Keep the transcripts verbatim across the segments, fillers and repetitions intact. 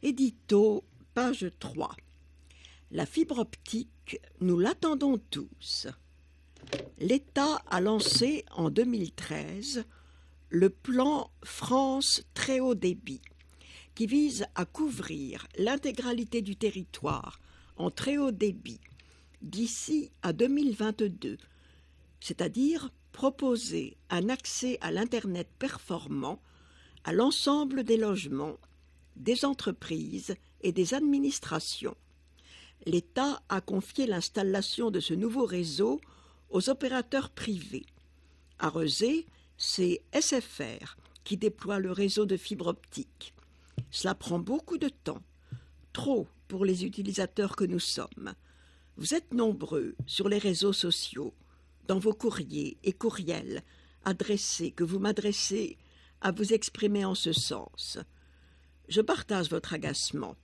Édito, page trois. La fibre optique, nous l'attendons tous. L'État a lancé en deux mille treize le plan France Très Haut Débit, qui vise à couvrir l'intégralité du territoire en très haut débit d'ici à deux mille vingt-deux, c'est-à-dire proposer un accès à l'Internet performant à l'ensemble des logements, des entreprises et des administrations. L'État a confié l'installation de ce nouveau réseau aux opérateurs privés. À Rezé, c'est S F R qui déploie le réseau de fibre optique. Cela prend beaucoup de temps, trop pour les utilisateurs que nous sommes. Vous êtes nombreux sur les réseaux sociaux, dans vos courriers et courriels adressés que vous m'adressez à vous exprimer en ce sens. Je partage votre agacement.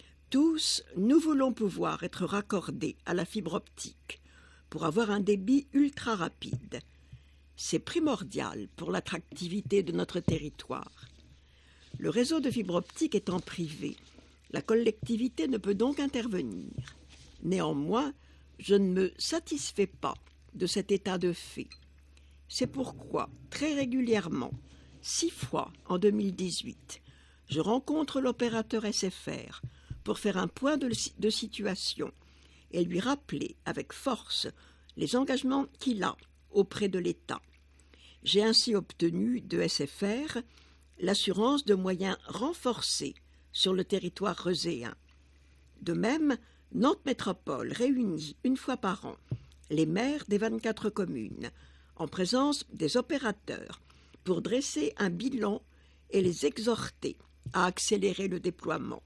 Tous, nous voulons pouvoir être raccordés à la fibre optique pour avoir un débit ultra rapide. C'est primordial pour l'attractivité de notre territoire. Le réseau de fibre optique étant privé, la collectivité ne peut donc intervenir. Néanmoins, je ne me satisfais pas de cet état de fait. C'est pourquoi, très régulièrement, six fois en deux mille dix-huit, je rencontre l'opérateur S F R pour faire un point de, de situation et lui rappeler avec force les engagements qu'il a auprès de l'État. J'ai ainsi obtenu de S F R l'assurance de moyens renforcés sur le territoire rezéen. De même, Nantes Métropole réunit une fois par an les maires des vingt-quatre communes en présence des opérateurs pour dresser un bilan et les exhorter à accélérer le déploiement.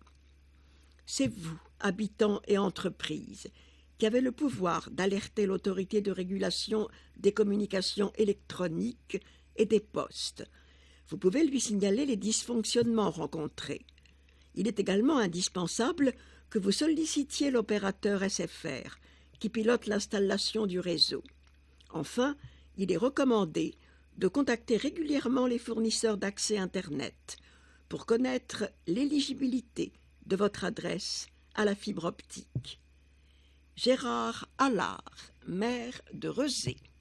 C'est vous, habitants et entreprises, qui avez le pouvoir d'alerter l'autorité de régulation des communications électroniques et des postes. Vous pouvez lui signaler les dysfonctionnements rencontrés. Il est également indispensable que vous sollicitiez l'opérateur S F R qui pilote l'installation du réseau. Enfin, il est recommandé de contacter régulièrement les fournisseurs d'accès Internet pour connaître l'éligibilité de votre adresse à la fibre optique. Gérard Allard, maire de Rezé.